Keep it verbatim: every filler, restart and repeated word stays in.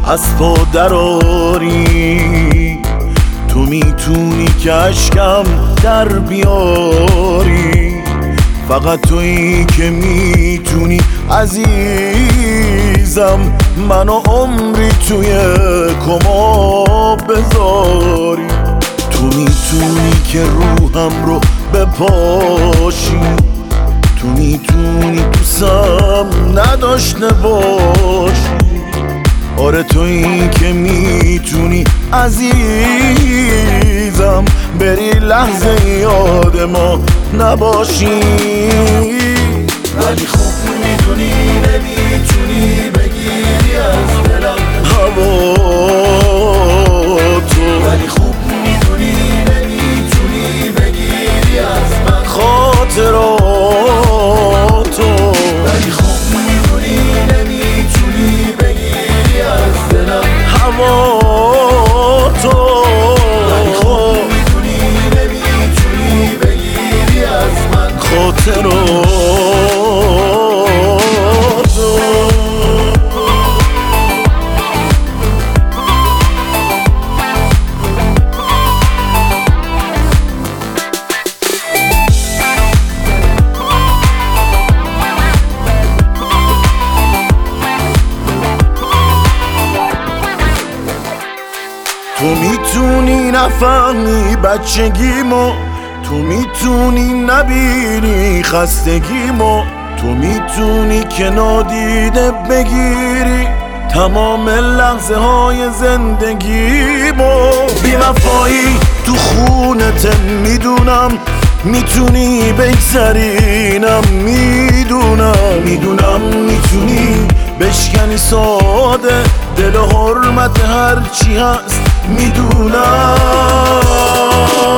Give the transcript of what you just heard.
از پا دراری. تو میتونی که عشقم در بیاری، فقط تویی که میتونی عزیزم منو عمری توی کما بذاری. تو میتونی که روحم رو بپاشی، تو میتونی دوستم نداشته باشی. آره تویی که میتونی عزیزم بری لحظه یاد ما نباشی. ولی خوب میدونی نمیتونی بگیری از دلم هوا تو، ولی خوب میدونی نمیتونی بگیری از من خاطراتو. ولی خوب میدونی نمیتونی بگیری از دلم هوا تو، ولی خوب میدونی نمیتونی بگیری از من خاطراتو. تو میتونی نفهمی بچگیمو، تو میتونی نبینی خستگیمو، تو میتونی که نادیده بگیری تمام لحظه های زندگیمو. بی وفایی تو خونت میدونم، میتونی بگذرینم میدونم، میدونم میتونی بشکنی ساده دل و حرمت هرچی هست میدونم.